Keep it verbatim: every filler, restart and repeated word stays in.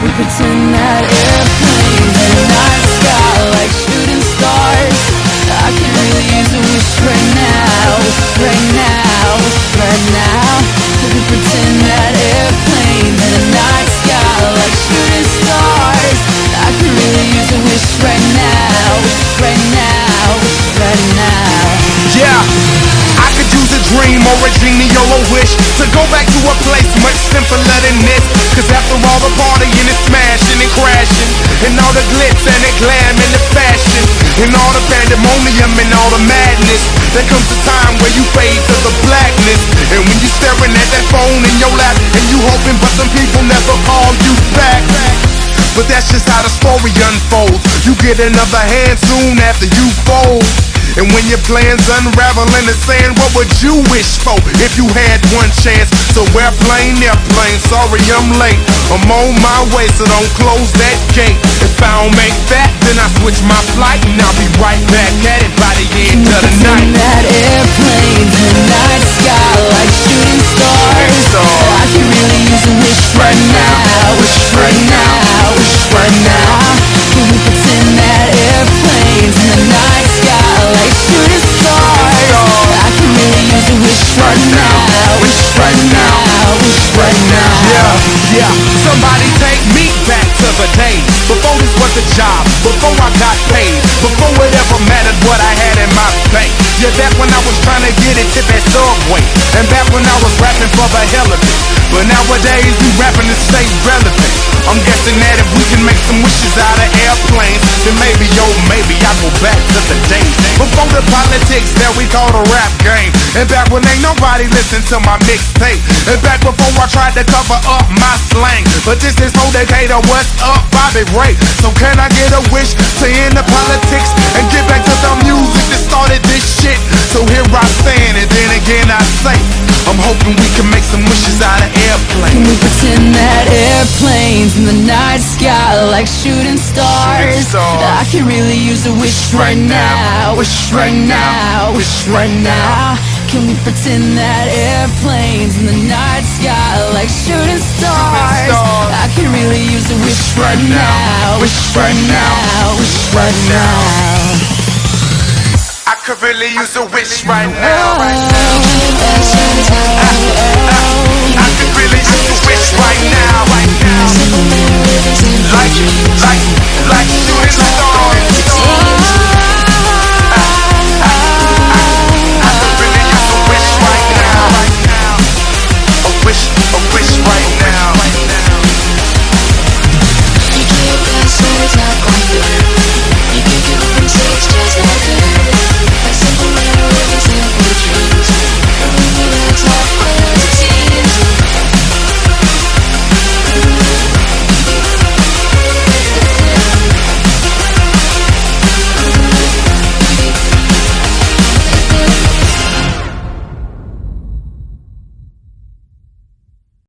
We pretend that airplanes in the night sky like shooting stars. I could really use a wish right now, wish right now, wish right now. We pretend that airplanes in the night sky like shooting stars. I could really use a wish right now, wish right now, wish right now. Yeah, I could use a dream or a genie or a wish to go back to a place much simpler than this. Cause after all the partying and smashing and crashing, and all the glitz and the glam and the fashion, and all the pandemonium and all the madness, there comes a time where you fade to the blackness. And when you're staring at that phone in your lap, and you hoping but some people never call you back. But that's just how the story unfolds. You get another hand soon after you fold. And when your plans unravel in the sand, what would you wish for if you had one chance? So airplane, airplane, sorry I'm late. I'm on my way, so don't close that gate. If I don't make that, then I switch my flight, and I'll be right back at it by the end of the night. That airplanes in the night sky like shooting stars. I could really use a wish right now, wish right now, wish right now. Can we pretend that airplanes in the night sky like shooting stars? I could really use a wish right now, wish right now, wish right now. Yeah, yeah. Somebody take me back to the days before this was a job, before I got paid, before it ever mattered what I had in my bank. Yeah, back when I was trying to get it to that subway, and back when I was rapping for the hell of it. But nowadays we rapping to stay relevant. I'm guessing that if we can make some wishes out of airplanes, then maybe, yo, maybe I go back to the days before the politics that we call the rap game, and back when ain't nobody listened to my mixtape, and back before I tried to cover up my slang. But this is for Decatur, what's up, Bobby Ray? So can I get a wish to end the politics and get back to the music that started this shit? So here I stand, and then again I say, I'm hoping we can make some wishes out of airplanes. Can we pretend that airplanes in the night sky like shooting stars? Shooting stars. I could really use a wish right now, wish right now, wish right now. Can we pretend that airplanes in the night sky like shooting stars? stars. I could really use a wish right now, wish right now, wish right now. I could really use a wish right now. Oh, I, I, I could really use a wish right now. Right